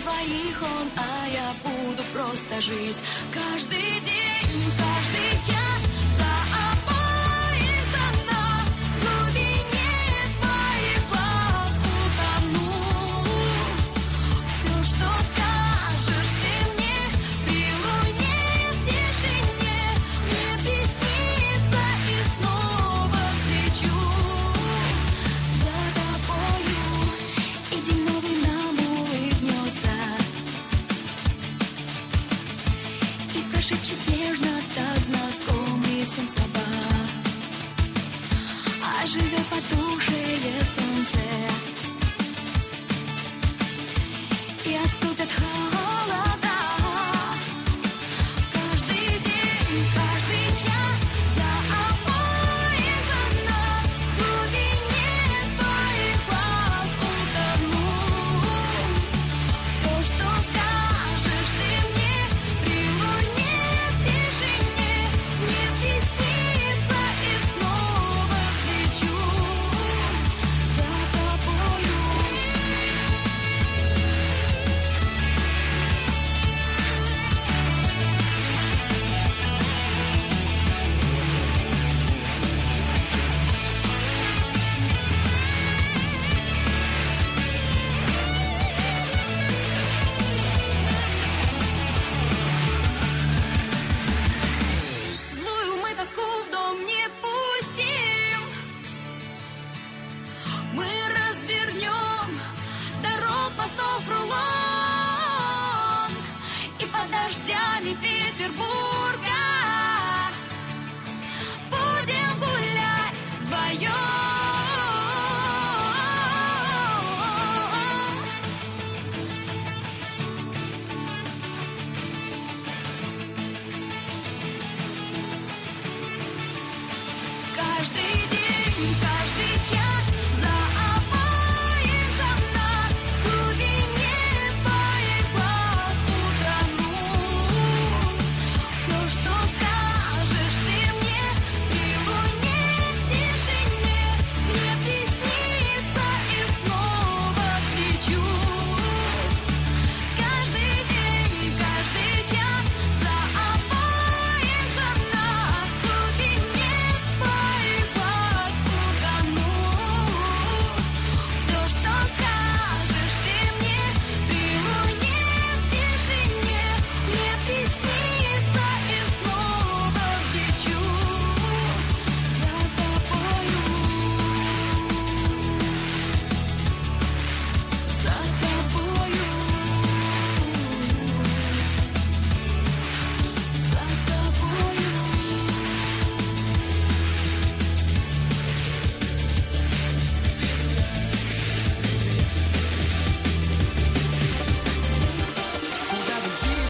двоих он, а я буду просто жить. Каждый день, каждый час за обоих, за нас. В глубине твоих глаз утону. Все, что скажешь ты мне, при луне, в тишине, мне приснится и снова взлечу за тобою. И день новый нам улыбнется и прошепчет нежно, так знакомый всем слова. А живет потухшее солнце, и отступят холода. Каждый день, каждый час за обоих, за нас. В глубине твоих глаз утону. Все, что скажешь ты мне, при луне, в тишине, мне приснится и снова взлечу за тобою. Злую мы тоску в дом не пустим. Мы развернем дорог, мостов, рулон, и под дождями Петербург